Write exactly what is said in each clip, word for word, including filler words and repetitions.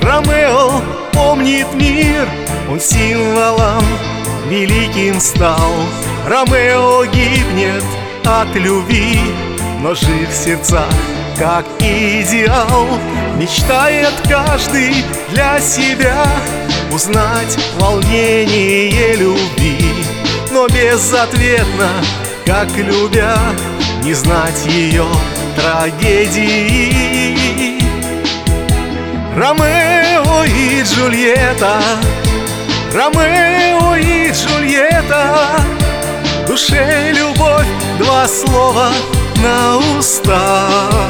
Ромео помнит мир, он символом великим стал. Ромео гибнет от любви, но жив в сердцах, как идеал. Мечтает каждый для себя узнать волнение любви, но безответно, как любя, не знать ее трагедии. Ромео и Джульетта, Ромео и Джульетта, в душе любовь, два слова на устах.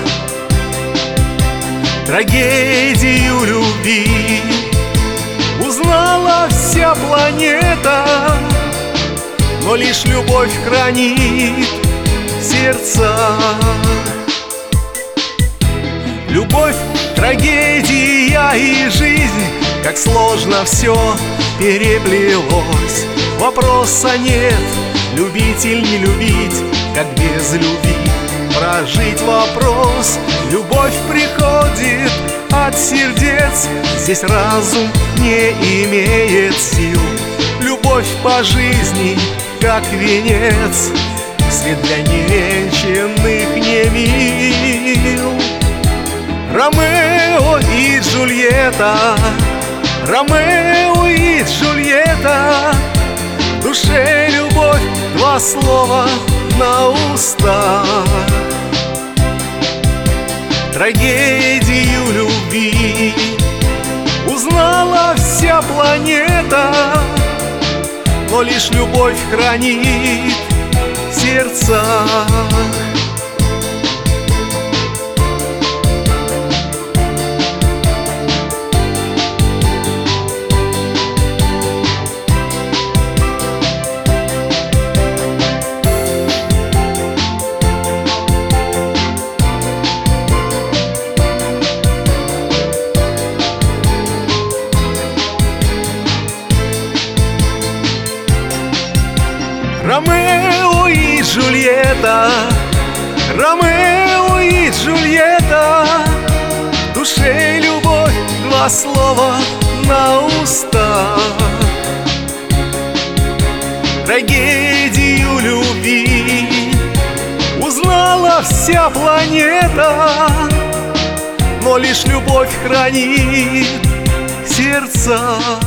Трагедию любви узнала вся планета, но лишь любовь хранит сердца. Любовь, трагедия и жизнь, как сложно все переплелось. Вопроса нет, любить или не любить, как без любви прожить вопрос. Любовь приходит от сердец, здесь разум не имеет сил. Любовь по жизни, как венец, свет для невенчанных не мил. Ромео и Джульетта, Ромео и Джульетта, в душе любовь, два слова на устах. Трагедию любви узнала вся планета, но лишь любовь хранит сердца. Ромео и Джульетта, Ромео и Джульетта, в душе любовь, два слова на устах. Трагедию любви узнала вся планета, но лишь любовь хранит сердца.